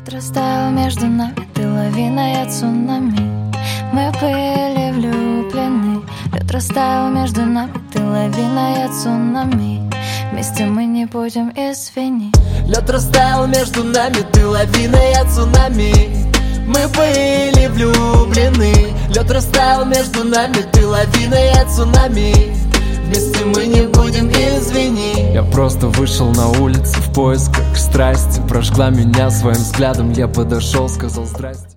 Лед растаял между нами, ты лавина, я цунами. Мы были влюблены. Лед растаял между нами, ты лавина, я цунами. Вместе мы не будем, извини. Лед растаял между нами, ты лавина, я цунами. Мы были влюблены. Лед растаял между нами, ты лавина, я цунами. Вместе мы не будем, извини. Я просто вышел на улицу в поисках страсти. Прожгла меня своим взглядом, я подошел, сказал здрасте.